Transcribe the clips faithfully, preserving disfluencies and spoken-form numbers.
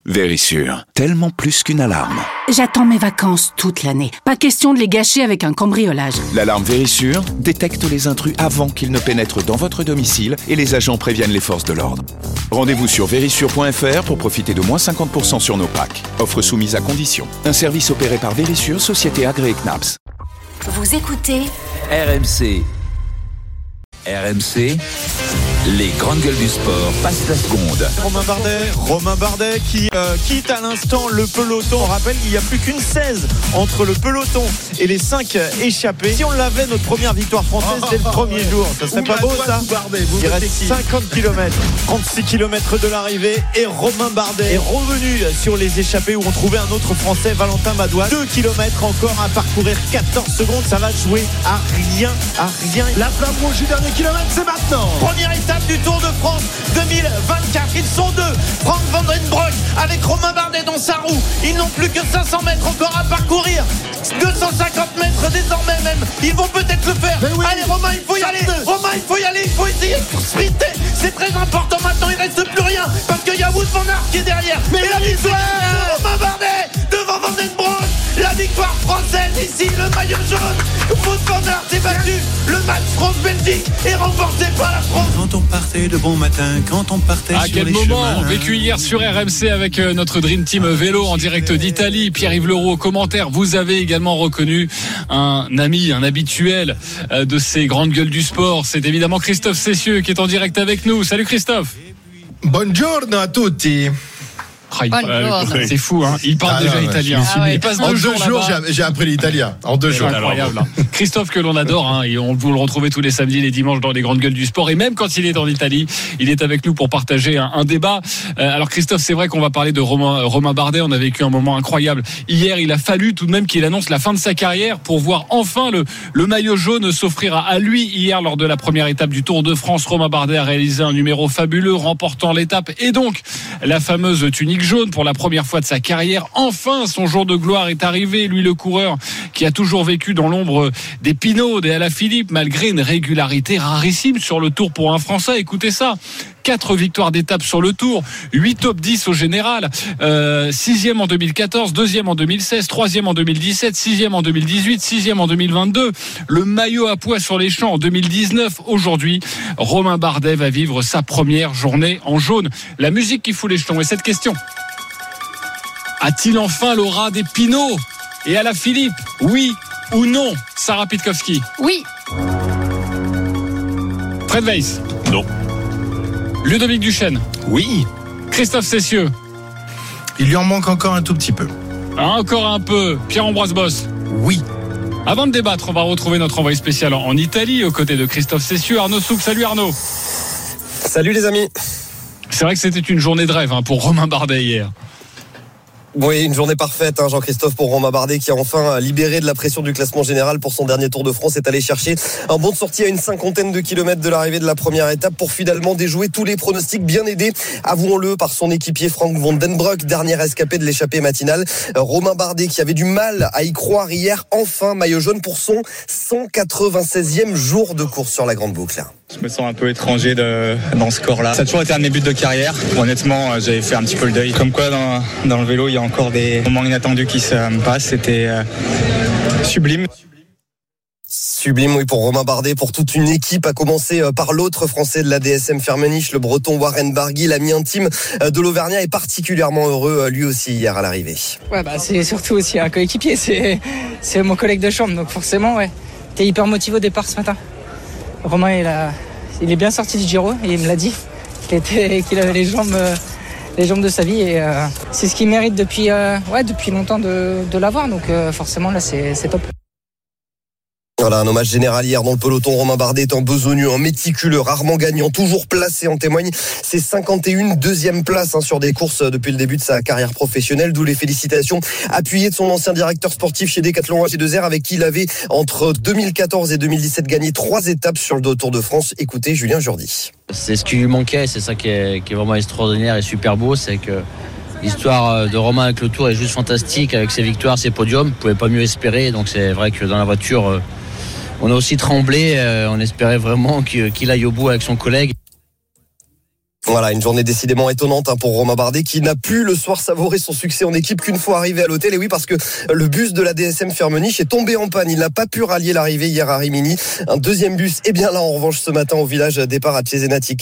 Vérissure, tellement plus qu'une alarme. J'attends mes vacances toute l'année. Pas question de les gâcher avec un cambriolage. L'alarme Vérissure détecte les intrus avant qu'ils ne pénètrent dans votre domicile et les agents préviennent les forces de l'ordre. Rendez-vous sur vérissure point f r pour profiter de moins cinquante pour cent sur nos packs. Offre soumise à condition. Un service opéré par Vérissure, société agréée C N A P S. Vous écoutez R M C. R M C, les grandes gueules du sport passent la seconde. Romain Bardet, Romain Bardet qui euh, quitte à l'instant le peloton. On rappelle qu'il n'y a plus qu'une seize entre le peloton et les cinq échappés. Si on l'avait, notre première victoire française dès le premier jour, ça serait pas beau ça? Il reste cinquante kilomètres, trente-six kilomètres de l'arrivée et Romain Bardet est revenu sur les échappés où on trouvait un autre Français, Valentin Madouas. deux kilomètres encore à parcourir, quatorze secondes, ça va jouer à rien, à rien. La flamme rouge du dernier kilomètre, c'est maintenant. Première étape du Tour de France deux mille vingt-quatre. Ils sont deux. Frank Van Den Broek avec Romain Bardet dans sa roue. Ils n'ont plus que cinq cents mètres encore à parcourir. deux cent cinquante mètres désormais même. Ils vont peut-être le faire. Oui. Allez Romain, il faut y aller. Romain, il faut y aller. Il faut essayer de sprinter. C'est très important maintenant. Il reste plus rien parce qu'il y a Wout van Aert qui est derrière. Mais et la victoire de Romain Bardet devant Van Den Broek. La victoire française ici, le maillot jaune. Wout van Aert est battu. Le match France-Belgique est remporté par la France. Quand on partait de bon matin, quand on partait ah, sur quel les moment chemins. Vécu hier sur R M C avec notre Dream Team Vélo en direct d'Italie. Pierre-Yves Leroux au commentaire. Vous avez également reconnu un ami, un habituel de ces grandes gueules du sport. C'est évidemment Christophe Cessieux qui est en direct avec nous. Salut Christophe. Buongiorno a tutti. Ah, il, euh, c'est fou, hein. Il parle ah déjà non, italien. Ah ouais. Il passe en deux deux jours, jours j'ai, j'ai appris l'italien. En deux c'est jours. Incroyable. Hein. Christophe que l'on adore, hein, et on vous le retrouvez tous les samedis, les dimanches dans les grandes gueules du sport. Et même quand il est en Italie, il est avec nous pour partager un, un débat. Euh, alors Christophe, c'est vrai qu'on va parler de Romain, Romain Bardet. On a vécu un moment incroyable. Hier, il a fallu tout de même qu'il annonce la fin de sa carrière pour voir enfin le, le maillot jaune s'offrir à, à lui. Hier, lors de la première étape du Tour de France, Romain Bardet a réalisé un numéro fabuleux, remportant l'étape et donc la fameuse tunique jaune pour la première fois de sa carrière. Enfin, son jour de gloire est arrivé. Lui, le coureur qui a toujours vécu dans l'ombre des Pinot, des Alaphilippe, malgré une régularité rarissime sur le Tour pour un Français. Écoutez ça. Quatre victoires d'étape sur le Tour, huit top dix au général, euh, sixième en deux mille quatorze, deuxième en deux mille seize, troisième en deux mille dix-sept, sixième en deux mille dix-huit, sixième en deux mille vingt-deux, le maillot à pois sur les champs en deux mille dix-neuf. Aujourd'hui, Romain Bardet va vivre sa première journée en jaune. La musique qui fout les jetons. Et cette question: a-t-il enfin l'aura des Pinot et Alaphilippe? Oui ou non? Sarah Pitkowski? Oui. Fred Weiss? Non. Ludovic Duchesne? Oui. Christophe Cessieux? Il lui en manque encore un tout petit peu. Encore un peu. Pierre-Ambroise Boss? Oui. Avant de débattre, on va retrouver notre envoyé spécial en Italie aux côtés de Christophe Cessieux. Arnaud Souk. Salut Arnaud. Salut les amis. C'est vrai que c'était une journée de rêve hein, pour Romain Bardet hier. Oui, une journée parfaite, hein, Jean-Christophe, pour Romain Bardet qui a enfin libéré de la pression du classement général pour son dernier Tour de France, est allé chercher un bon de sortie à une cinquantaine de kilomètres de l'arrivée de la première étape pour finalement déjouer tous les pronostics, bien aidé, avouons-le, par son équipier Frank Van Den Broek, dernier escapé de l'échappée matinale. Romain Bardet qui avait du mal à y croire hier, enfin maillot jaune pour son cent quatre-vingt-seizième jour de course sur la grande boucle. Je me sens un peu étranger de, dans ce corps-là. Ça a toujours été un de mes buts de carrière. Honnêtement, j'avais fait un petit peu le deuil. Comme quoi, dans, dans le vélo, il y a encore des moments inattendus qui se passent. C'était euh, sublime. Sublime, oui, pour Romain Bardet, pour toute une équipe, à commencer par l'autre Français de la D S M Firmenich, le Breton Warren Barguil, l'ami intime de l'Auvergnat, est particulièrement heureux lui aussi hier à l'arrivée. Ouais, bah c'est surtout aussi un coéquipier, c'est c'est mon collègue de chambre, donc forcément, ouais, t'es hyper motivé au départ ce matin. Romain, il a, il est bien sorti du Giro et il me l'a dit qu'il était, qu'il avait les jambes, les jambes de sa vie et euh, c'est ce qu'il mérite depuis, euh, ouais, depuis longtemps de, de l'avoir, donc euh, forcément là c'est, c'est top. Voilà, un hommage général hier dans le peloton. Romain Bardet est un besogneux, un méticuleux, rarement gagnant, toujours placé. En témoigne ses cinquante et une deuxième places hein, sur des courses depuis le début de sa carrière professionnelle, d'où les félicitations appuyées de son ancien directeur sportif chez Decathlon H deux R, avec qui il avait entre deux mille quatorze et deux mille dix-sept gagné trois étapes sur le Tour de France. Écoutez Julien Jourdi. C'est ce qui lui manquait, c'est ça qui est, qui est vraiment extraordinaire et super beau, c'est que l'histoire de Romain avec le Tour est juste fantastique, avec ses victoires, ses podiums, on ne pouvait pas mieux espérer, donc c'est vrai que dans la voiture on a aussi tremblé, on espérait vraiment qu'il aille au bout avec son collègue. Voilà, une journée décidément étonnante hein, pour Romain Bardet qui n'a pu le soir savourer son succès en équipe qu'une fois arrivé à l'hôtel. Et oui, parce que le bus de la D S M Firmenich est tombé en panne. Il n'a pas pu rallier l'arrivée hier à Rimini. Un deuxième bus est bien là en revanche ce matin au village départ à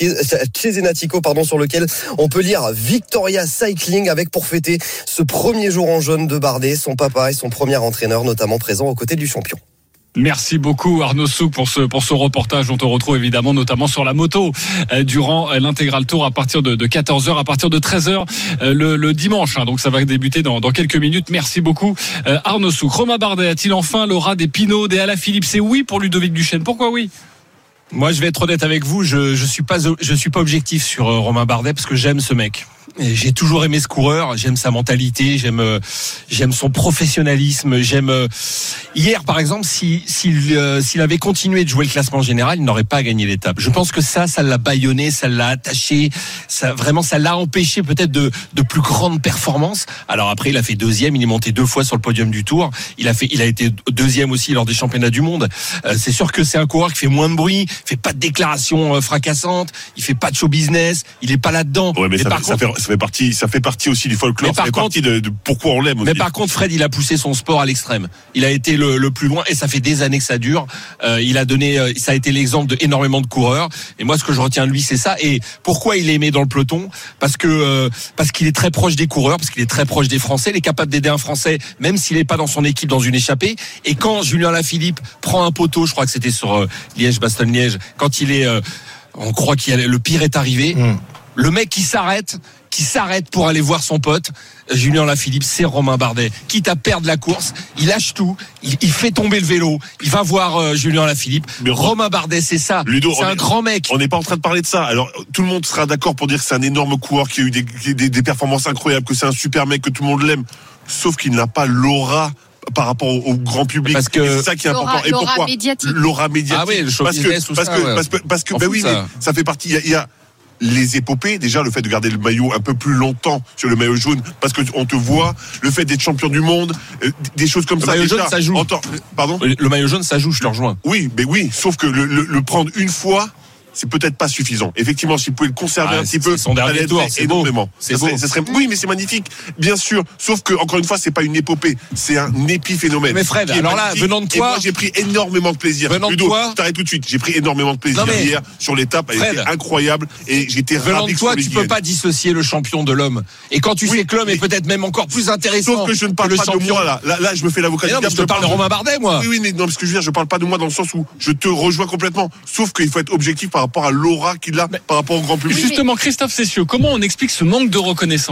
Cesenatico, pardon, sur lequel on peut lire Victoria Cycling avec pour fêter ce premier jour en jaune de Bardet, son papa et son premier entraîneur notamment présents aux côtés du champion. Merci beaucoup Arnaud Souk pour ce pour ce reportage. On te retrouve évidemment notamment sur la moto euh, durant euh, l'intégral tour à partir de, de quatorze heures, à partir de treize heures euh, le, le dimanche. Hein, donc ça va débuter dans, dans quelques minutes. Merci beaucoup euh, Arnaud Souk. Romain Bardet a-t-il enfin l'aura des Pinot, des Alaphilippe? C'est oui pour Ludovic Duchesne. Pourquoi oui? Moi, je vais être honnête avec vous. Je je suis pas je suis pas objectif sur euh, Romain Bardet parce que j'aime ce mec. Et j'ai toujours aimé ce coureur, j'aime sa mentalité, j'aime euh, j'aime son professionnalisme, j'aime euh, hier par exemple si s'il euh, s'il avait continué de jouer le classement général, il n'aurait pas gagné l'étape. Je pense que ça ça l'a bâillonné, ça l'a attaché, ça vraiment ça l'a empêché peut-être de de plus grandes performances. Alors après il a fait deuxième, il est monté deux fois sur le podium du Tour, il a fait il a été deuxième aussi lors des championnats du monde. Euh, c'est sûr que c'est un coureur qui fait moins de bruit, fait pas de déclarations euh, fracassantes, il fait pas de show business, il est pas là-dedans. Ouais, mais, mais ça, par fait, contre, ça fait ça fait partie, ça fait partie aussi du folklore. Ça fait contre, partie de, de pourquoi on l'aime. Aussi. Mais par contre, Fred, il a poussé son sport à l'extrême. Il a été le, le plus loin, et ça fait des années que ça dure. Euh, il a donné, euh, ça a été l'exemple de énormément de coureurs. Et moi, ce que je retiens de lui, c'est ça. Et pourquoi il est aimé dans le peloton? Parce que euh, parce qu'il est très proche des coureurs, parce qu'il est très proche des Français. Il est capable d'aider un Français, même s'il n'est pas dans son équipe, dans une échappée. Et quand Julien Alaphilippe prend un poteau, je crois que c'était sur euh, Liège-Bastogne-Liège, quand il est, euh, on croit qu'il y a, le pire est arrivé. Mmh. Le mec qui s'arrête, qui s'arrête pour aller voir son pote, Julien Alaphilippe, c'est Romain Bardet. Quitte à perdre la course, il lâche tout, il, il fait tomber le vélo, il va voir euh, Julien Alaphilippe. Mais Romain Bardet, c'est ça. Ludo, c'est un est, grand mec. On n'est pas en train de parler de ça. Alors, tout le monde sera d'accord pour dire que c'est un énorme coureur qui a eu des, des, des performances incroyables, que c'est un super mec, que tout le monde l'aime. Sauf qu'il n'a pas l'aura par rapport au, au grand public. Parce que c'est ça qui est l'aura, important. Et l'aura pourquoi médiatique. L'aura médiatique. Ah oui, le show parce business que, ou parce ça, que, ouais. parce que, parce que, ben oui, ça. mais ça fait partie. Il y a, il y a les épopées, déjà le fait de garder le maillot un peu plus longtemps sur le maillot jaune, parce que on te voit, le fait d'être champion du monde, euh, des choses comme le ça. Le maillot déjà, jaune, ça joue. Entend, pardon. Le maillot jaune, ça joue. Je te rejoins. Oui, mais oui, sauf que le, le, le prendre une fois, c'est peut-être pas suffisant. Effectivement, si vous pouvez le conserver ah, un petit peu, son dernier tour, c'est énormément. C'est ça, serait, ça serait, oui, mais c'est magnifique, bien sûr. Sauf que encore une fois, c'est pas une épopée, c'est un épiphénomène. Mais Fred, alors là, venant de toi, et moi j'ai pris énormément de plaisir. Venant Ludo, de toi, je t'arrête tout de suite. J'ai pris énormément de plaisir mais, hier sur l'étape, elle était incroyable et j'étais ravi. Venant de toi, tu peux pas dissocier le champion de l'homme. Et quand tu oui, sais que l'homme est peut-être même encore plus intéressant. Sauf que je ne parle pas de moi là. Là, là, je me fais l'avocat du diable. Je te parle de Romain Bardet, moi. Oui, oui, mais non, parce que je veux dire, je parle pas de moi dans le sens où je te rejoins complètement. Sauf qu'il faut être objectif par rapport à l'aura qu'il a par rapport au grand public. Justement, Christophe Cessieux, comment on explique ce manque de reconnaissance ?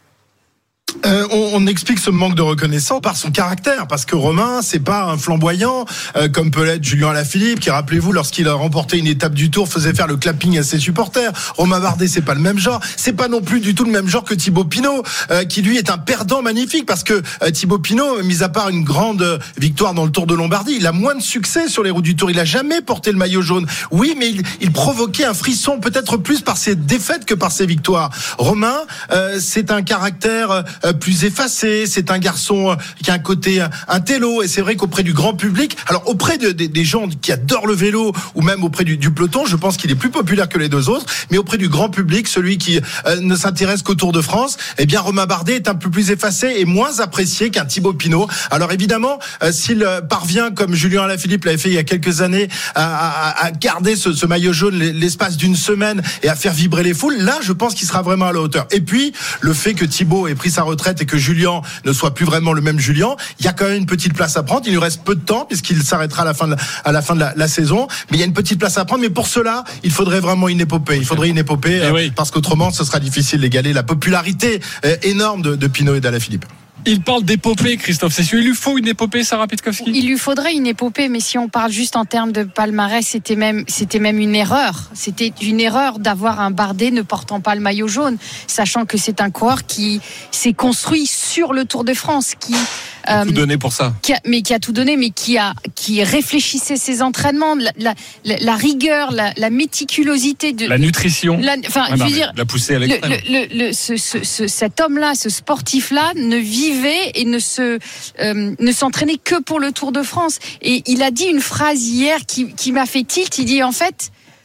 Euh, on, on explique ce manque de reconnaissance par son caractère, parce que Romain, c'est pas un flamboyant euh, comme peut l'être Julien Alaphilippe, qui, rappelez-vous, lorsqu'il a remporté une étape du Tour, faisait faire le clapping à ses supporters. Romain Bardet, c'est pas le même genre. C'est pas non plus du tout le même genre que Thibaut Pinot, euh, qui lui est un perdant magnifique, parce que euh, Thibaut Pinot, mis à part une grande euh, victoire dans le Tour de Lombardie, il a moins de succès sur les routes du Tour. Il a jamais porté le maillot jaune. Oui, mais il, il provoquait un frisson, peut-être plus par ses défaites que par ses victoires. Romain, euh, c'est un caractère euh, plus effacé, c'est un garçon qui a un côté intello, et c'est vrai qu'auprès du grand public, alors auprès de, de, des gens qui adorent le vélo, ou même auprès du, du peloton, je pense qu'il est plus populaire que les deux autres, mais auprès du grand public, celui qui euh, ne s'intéresse qu'au Tour de France, eh bien Romain Bardet est un peu plus effacé et moins apprécié qu'un Thibaut Pinot. Alors évidemment, euh, s'il parvient, comme Julien Alaphilippe l'avait fait il y a quelques années, à, à, à garder ce, ce maillot jaune l'espace d'une semaine et à faire vibrer les foules, là je pense qu'il sera vraiment à la hauteur. Et puis, le fait que Thibaut ait pris sa retraite et que Julien ne soit plus vraiment le même Julien, il y a quand même une petite place à prendre. Il lui reste peu de temps puisqu'il s'arrêtera à la fin de la, à la, fin de la, la saison, mais il y a une petite place à prendre. Mais pour cela, il faudrait vraiment une épopée. Il faudrait une épopée euh, oui. parce qu'autrement, ce sera difficile d'égaler la popularité euh, énorme de, de Pinot et d'Alaphilippe. Il parle d'épopée, Christophe Cessieux. Il lui faut une épopée, Sarah Pitkowski ? Il lui faudrait une épopée, mais si on parle juste en termes de palmarès, c'était même, c'était même une erreur. C'était une erreur d'avoir un Bardet ne portant pas le maillot jaune, sachant que c'est un coureur qui s'est construit sur le Tour de France, qui a euh, tout donné pour ça. Qui a, mais qui a tout donné, mais qui a qui réfléchissait ses entraînements, la, la, la, la rigueur, la, la méticulosité de la nutrition. La, enfin, ah je veux dire, la poussée à l'extrême. Le, le, le, ce, ce, ce, cet homme-là, ce sportif-là, ne vivait et ne se euh, ne s'entraînait que pour le Tour de France. Et il a dit une phrase hier qui qui m'a fait tilt. Il dit en fait,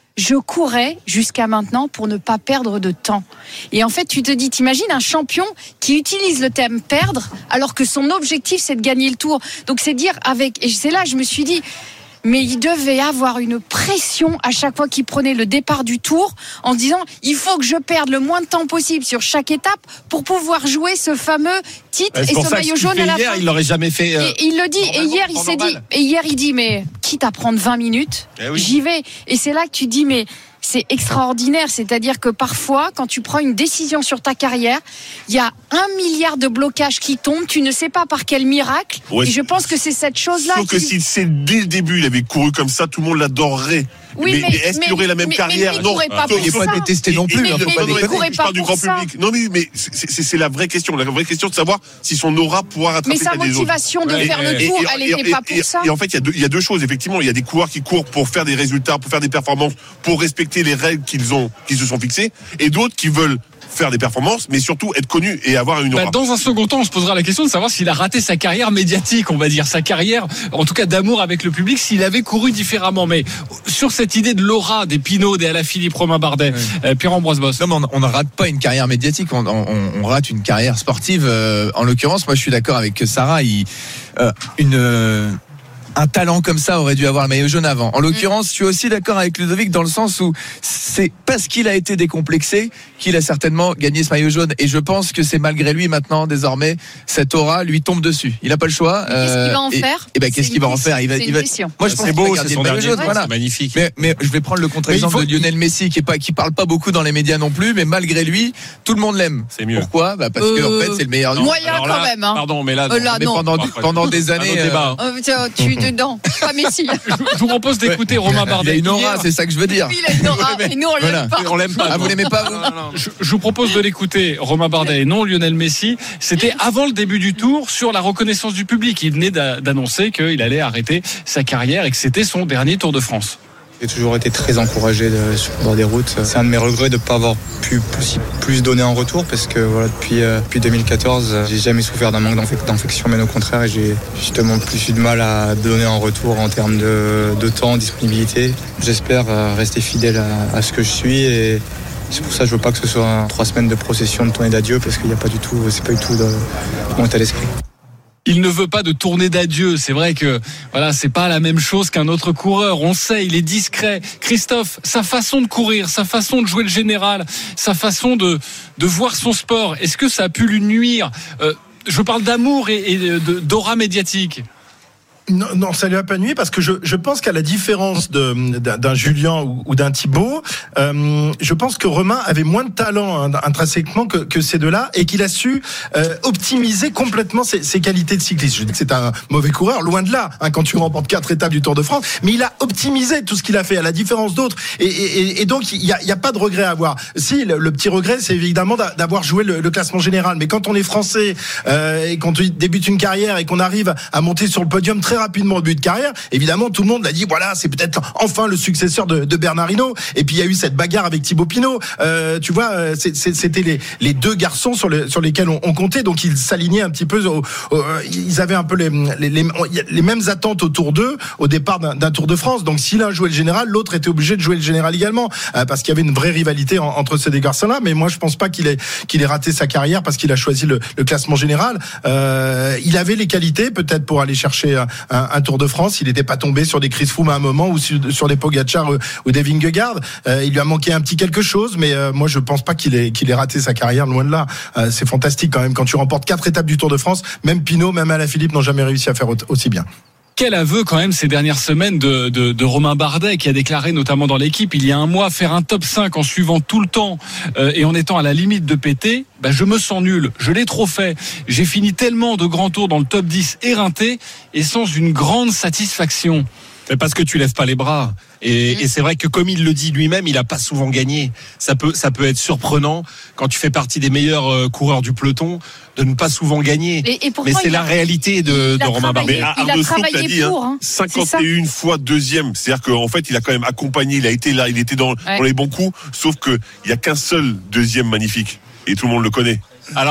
je courais jusqu'à maintenant pour ne pas perdre de temps. Et en fait, tu te dis, t'imagines un champion qui utilise le terme perdre alors que son objectif c'est de gagner le tour. Donc c'est dire avec, et c'est là je me suis dit, mais il devait avoir une pression à chaque fois qu'il prenait le départ du tour en se disant il faut que je perde le moins de temps possible sur chaque étape pour pouvoir jouer ce fameux titre et ce maillot jaune à la hier, fin. Il l'aurait jamais fait. Euh, et il le dit. Et hier, il s'est dit. Et hier, il dit mais quitte à prendre vingt minutes, eh oui. j'y vais. Et c'est là que tu dis mais c'est extraordinaire, c'est-à-dire que parfois, quand tu prends une décision sur ta carrière, il y a un milliard de blocages qui tombent, tu ne sais pas par quel miracle, ouais. et je pense que c'est cette chose-là. Sauf qui... que si c'est dès le début, il avait couru comme ça, tout le monde l'adorerait. Oui, mais, mais, mais est-ce qu'il aurait la même mais, carrière? Mais, mais non, il pas il n'est pas détesté non plus. Mais, hein, mais, pas mais, mais, je parle du grand public. Non, mais, mais c'est, c'est, c'est la vraie question. La vraie question de savoir si son aura pourra rattraper mais sa motivation de et, faire et, le tour, et, elle et, n'était et, pas pour et, ça. Et en fait, il y, a deux, il y a deux choses. Effectivement, il y a des coureurs qui courent pour faire des résultats, pour faire des performances, pour respecter les règles qu'ils ont, qu'ils se sont fixées, et d'autres qui veulent faire des performances, mais surtout être connu et avoir une aura. Bah, dans un second temps, on se posera la question de savoir s'il a raté sa carrière médiatique, on va dire, sa carrière, en tout cas d'amour avec le public, s'il avait couru différemment. Mais sur cette idée de l'aura des Pinot, des Alaphilippe, Romain Bardet, oui. euh, Pierre-Ambroise Boss. Non, mais on, on ne rate pas une carrière médiatique, on, on, on rate une carrière sportive. Euh, en l'occurrence, moi, je suis d'accord avec Sarah. Il, euh, une euh, un talent comme ça aurait dû avoir le maillot jaune avant. En l'occurrence, je suis aussi d'accord avec Ludovic dans le sens où c'est parce qu'il a été décomplexé qu'il a certainement gagné ce maillot jaune. Et je pense que c'est malgré lui maintenant, désormais, cette aura lui tombe dessus. Il n'a pas le choix. Qu'est-ce qu'il va en et, faire et ben, qu'est-ce qu'il va en faire? Il va, il va. Moi, je pense c'est beau, c'est son maillot jaune. Ouais, voilà. C'est magnifique. Mais, mais je vais prendre le contre-exemple faut... de Lionel Messi, qui est pas, qui parle pas beaucoup dans les médias non plus, mais malgré lui, tout le monde l'aime. C'est mieux. Pourquoi? Bah parce euh... que en fait, c'est le meilleur. Non, moyen quand là, même. Hein. Pardon, mais là, euh, là mais non. pendant pendant des années. Débat, hein. euh, tu dedans. Pas Messi. Je vous propose d'écouter ouais. Romain Bardet. Il a une aura, c'est ça que je veux dire. Oui, il a une aura, mais nous on l'aime voilà. pas. On l'aime pas. Ah, vous l'aimez pas vous non, non. Je, je vous propose de l'écouter, Romain Bardet et non Lionel Messi. C'était avant le début du tour sur la reconnaissance du public. Il venait d'annoncer qu'il allait arrêter sa carrière et que c'était son dernier Tour de France. J'ai toujours été très encouragé de, sur le bord des routes. C'est un de mes regrets de ne pas avoir pu plus, plus donner en retour parce que voilà, depuis, euh, depuis deux mille quatorze, j'ai jamais souffert d'un manque d'infection, mais au contraire, j'ai justement plus eu de mal à donner en retour en termes de, de temps, disponibilité. J'espère euh, rester fidèle à, à ce que je suis et c'est pour ça que je veux pas que ce soit un, trois semaines de procession de tournée d'adieu parce qu'il n'y a pas du tout, c'est pas du tout de mon état d'esprit. Il ne veut pas de tournée d'adieu. C'est vrai que voilà, c'est pas la même chose qu'un autre coureur. On sait, il est discret. Christophe, sa façon de courir, sa façon de jouer le général, sa façon de de voir son sport. Est-ce que ça a pu lui nuire? euh, Je parle d'amour et, et de, d'aura médiatique. Non, non, ça lui a pas nuit parce que je, je pense qu'à la différence de, d'un, d'un Julien ou, ou d'un Thibaut, euh, je pense que Romain avait moins de talent hein, intrinsèquement que, que ces deux-là et qu'il a su euh, optimiser complètement ses, ses qualités de cycliste. Je dis que c'est un mauvais coureur, loin de là, hein, quand tu remportes quatre étapes du Tour de France, mais il a optimisé tout ce qu'il a fait à la différence d'autres et, et, et donc il y a, il y a pas de regret à avoir. Si le, le petit regret, c'est évidemment d'avoir joué le, le classement général, mais quand on est français euh, et qu'on débute une carrière et qu'on arrive à monter sur le podium très rapidement au début de carrière, évidemment tout le monde l'a dit, voilà, c'est peut-être enfin le successeur de, de Bernard Hinault. Et puis il y a eu cette bagarre avec Thibaut Pinot. Euh, tu vois, c'est, c'est, c'était les, les deux garçons sur, les, sur lesquels on, on comptait, donc ils s'alignaient un petit peu. Au, au, ils avaient un peu les, les, les, les mêmes attentes autour d'eux au départ d'un, d'un Tour de France. Donc si l'un jouait le général, l'autre était obligé de jouer le général également, euh, parce qu'il y avait une vraie rivalité en, entre ces deux garçons-là. Mais moi je pense pas qu'il ait qu'il ait raté sa carrière parce qu'il a choisi le, le classement général. Euh, il avait les qualités peut-être pour aller chercher un, un, un Tour de France. Il n'était pas tombé sur des Chris Froome à un moment ou sur, sur des Pogacar ou, ou des Vingegaard. Euh, il lui a manqué un petit quelque chose, mais euh, moi je pense pas qu'il ait qu'il ait raté sa carrière, loin de là. Euh, c'est fantastique quand même quand tu remportes quatre étapes du Tour de France. Même Pinot, même Alaphilippe n'ont jamais réussi à faire aussi bien. Quel aveu quand même ces dernières semaines de, de, de Romain Bardet qui a déclaré notamment dans l'équipe il y a un mois faire un top cinq en suivant tout le temps euh, et en étant à la limite de péter, bah je me sens nul, je l'ai trop fait, j'ai fini tellement de grands tours dans le top dix éreinté et sans une grande satisfaction. Mais parce que tu lèves pas les bras. Et, et c'est vrai que comme il le dit lui-même, il a pas souvent gagné. Ça peut, ça peut être surprenant quand tu fais partie des meilleurs euh, coureurs du peloton de ne pas souvent gagner. Et, et mais c'est a, la réalité de, de Romain Bardet. Mais Arnaud Souk l'a dit, pour, hein, cinquante et une fois deuxième. C'est-à-dire qu'en fait, il a quand même accompagné, il a été là, il était dans, ouais. dans les bons coups. Sauf que il y a qu'un seul deuxième magnifique. Et tout le monde le connaît. Alors,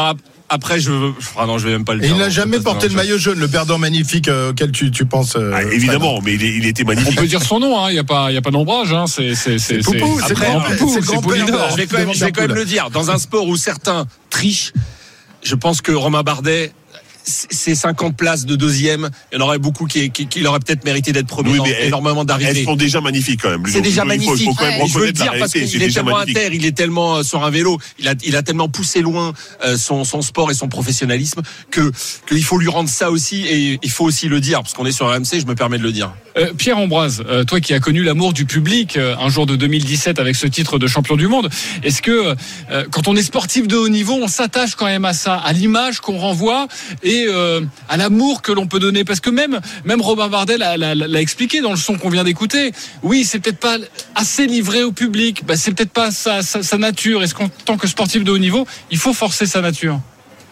après, je veux. Ah non, je vais même pas le Et dire. il n'a jamais porté le maillot jaune, le perdant magnifique euh, auquel tu, tu penses. Euh, ah, évidemment, mais il, est, il était magnifique. On peut dire son nom, il hein, n'y a pas, il y a pas d'ombrage. Hein, c'est, c'est, c'est, c'est Poupou, c'est, après, grand, Poupou, c'est, c'est grand Poupou. père. Je vais quand même, je vais quand même le dire. Dans un sport où certains trichent, je pense que Romain Bardet, ces cinquante places de deuxième, il y en aurait beaucoup qui, qui, qui auraient peut-être mérité d'être premiers, oui, dans elles, énormément d'arrivées. Elles sont déjà magnifiques quand même. C'est déjà magnifique. Il faut, il faut quand même ouais. Je veux le dire la parce réalité, qu'il est tellement inter, il est tellement sur un vélo, il a, il a tellement poussé loin euh, son, son sport et son professionnalisme que qu'il faut lui rendre ça aussi, et il faut aussi le dire parce qu'on est sur R M C, je me permets de le dire. Euh, Pierre Ambroise, euh, toi qui as connu l'amour du public euh, un jour de deux mille dix-sept avec ce titre de champion du monde, est-ce que euh, quand on est sportif de haut niveau, on s'attache quand même à ça, à l'image qu'on renvoie et euh, à l'amour que l'on peut donner? Parce que même même Romain Bardet l'a, l'a, l'a expliqué dans le son qu'on vient d'écouter. Oui, c'est peut-être pas assez livré au public, bah, c'est peut-être pas sa, sa, sa nature. Est-ce qu'en tant que sportif de haut niveau, il faut forcer sa nature?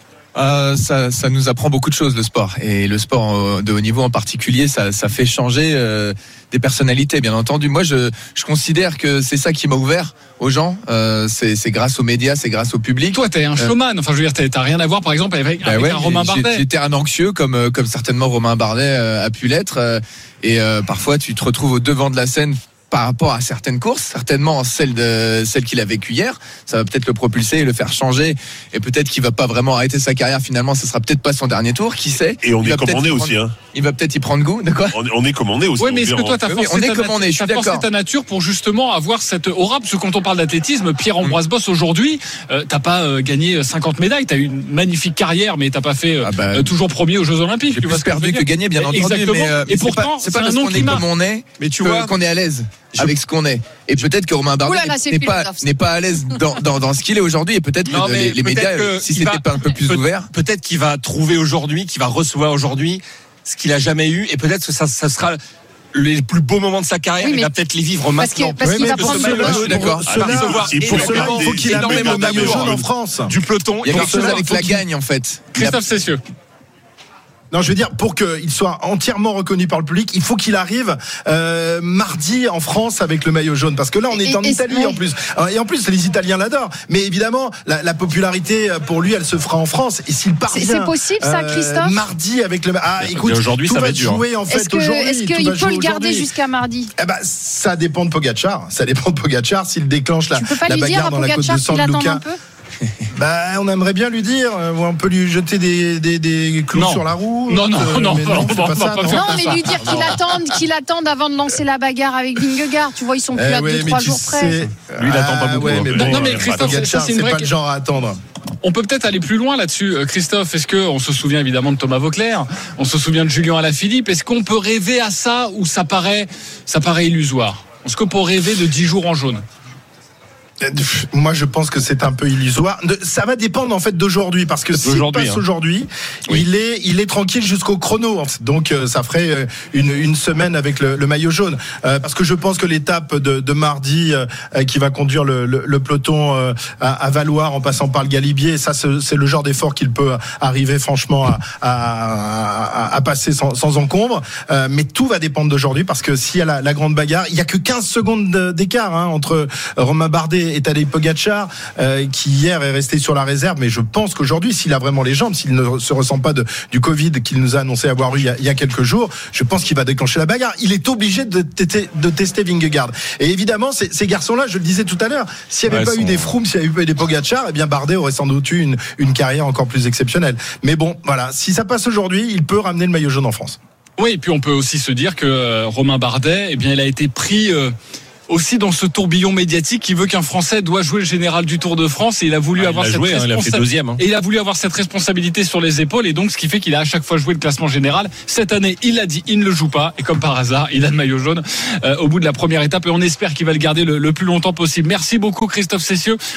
Euh, ça, ça nous apprend beaucoup de choses, le sport, et le sport de haut niveau en particulier, ça, ça fait changer euh, des personnalités, bien entendu. Moi, je, je considère que c'est ça qui m'a ouvert aux gens. Euh, c'est, c'est grâce aux médias, c'est grâce au public. Toi, t'es un showman. Enfin, je veux dire, t'as, t'as rien à voir, par exemple, avec, bah avec ouais, un Romain Bardet. J'étais un anxieux, comme comme certainement Romain Bardet euh, a pu l'être, euh, et euh, parfois tu te retrouves au devant de la scène par rapport à certaines courses, certainement celle de celle qu'il a vécue hier, ça va peut-être le propulser et le faire changer, et peut-être qu'il va pas vraiment arrêter sa carrière finalement, ça sera peut-être pas son dernier tour, qui sait. Et on il est comme on est aussi, hein. Il va peut-être y prendre goût, de quoi. On est, on est comme on est aussi. Oui, mais est-ce que toi t'as oui, forcé, on est ta, comme on est, je suis t'as forcé d'accord. ta nature pour justement avoir cette aura? Parce que quand on parle d'athlétisme, Pierre-Ambroise mmh. Boss aujourd'hui, euh, t'as pas euh, gagné cinquante médailles, t'as eu une magnifique carrière, mais t'as pas fait euh, ah bah, euh, toujours premier aux Jeux Olympiques. J'ai plus perdu que, que gagné, bien entendu. Exactement. Mais, euh, mais et c'est pourtant, pas, c'est pas c'est parce un nom qu'on est comme on est, mais tu vois qu'on est à l'aise je... avec ce qu'on est. Et peut-être que Romain Bardet n'est pas n'est pas à l'aise dans, dans, dans ce qu'il est aujourd'hui, et peut-être non, que les, les médias, que si c'était va, pas un peu plus peut, ouvert, peut-être qu'il va trouver aujourd'hui, qu'il va recevoir aujourd'hui ce qu'il a jamais eu, et peut-être que ça, ça sera les plus beaux moments de sa carrière, oui, il va peut-être les vivre maintenant. Parce qu'il va prendre le maillot jaune. D'accord. Et pour cela, il faut qu'il amène le maillot jaune en France. Du peloton. Il y a quelque chose avec la gagne, en fait. Christophe Cessieux. Non, je veux dire, pour qu'il soit entièrement reconnu par le public, il faut qu'il arrive euh, mardi en France avec le maillot jaune. Parce que là, on est et, en et Italie en plus. Et en plus, les Italiens l'adorent. Mais évidemment, la, la popularité pour lui, elle se fera en France. Et s'il parvient, c'est, c'est possible, ça, Christophe euh, mardi avec le. Ah, écoute, aujourd'hui, tout ça va, va être dur. Jouer, en fait, est-ce que, aujourd'hui. Est-ce qu'il peut le garder jusqu'à mardi? Eh ben, ça dépend de Pogacar. Ça dépend de Pogacar s'il déclenche la, la bagarre dans la côte de San Luca. Bah, on aimerait bien lui dire, on peut lui jeter des, des, des clous non. sur la roue. Non, non, non, non, mais non, pas ça, non, non mais lui dire qu'il attende, qu'il attende avant de lancer la bagarre avec Vingegaard. Tu vois, ils sont plus eh à deux trois jours près. Lui, il attend pas beaucoup. Ouais, mais bon, non, mais Christophe, ça, ça, c'est, c'est vraie pas le genre à attendre. On peut peut-être aller plus loin là-dessus, Christophe. Est-ce que on se souvient évidemment de Thomas Vauclair, on se souvient de Julien Alaphilippe. Est-ce qu'on peut rêver à ça ou ça paraît, ça paraît illusoire? Est-ce qu'on peut rêver de dix jours en jaune? Moi, je pense que c'est un peu illusoire. Ça va dépendre en fait d'aujourd'hui, parce que s'il passe hein. aujourd'hui, oui. il est, il est tranquille jusqu'au chrono. Donc, ça ferait une, une semaine avec le, le maillot jaune. Euh, parce que je pense que l'étape de, de mardi, euh, qui va conduire le, le, le peloton euh, à, à Valloire en passant par le Galibier, ça, c'est, c'est le genre d'effort qu'il peut arriver franchement à, à, à, à passer sans, sans encombre. Euh, mais tout va dépendre d'aujourd'hui, parce que s'il y a la, la grande bagarre, il y a que quinze secondes d'écart hein, entre Romain Bardet et Tadej Pogacar, euh, qui hier est resté sur la réserve. Mais je pense qu'aujourd'hui, s'il a vraiment les jambes, s'il ne se ressent pas de, du Covid qu'il nous a annoncé avoir eu il y a, il y a quelques jours, je pense qu'il va déclencher la bagarre. Il est obligé de, t- de tester Vingegaard. Et évidemment, ces, ces garçons-là, je le disais tout à l'heure, s'il n'y avait ouais, pas eu des Froome, s'il n'y avait pas eu des Pogacar, eh bien Bardet aurait sans doute eu une, une carrière encore plus exceptionnelle. Mais bon, voilà, si ça passe aujourd'hui, il peut ramener le maillot jaune en France. Oui, et puis on peut aussi se dire que euh, Romain Bardet, eh bien, il a été pris... Euh aussi dans ce tourbillon médiatique qui veut qu'un Français doit jouer le général du Tour de France, et il a voulu ah, avoir cette joué, responsa- hein, il a fait deuxième, hein. et il a voulu avoir cette responsabilité sur les épaules, et donc ce qui fait qu'il a à chaque fois joué le classement général. Cette année, il a dit il ne le joue pas, et comme par hasard, il a le maillot jaune euh, au bout de la première étape, et on espère qu'il va le garder le, le plus longtemps possible. Merci beaucoup Christophe Cessieux.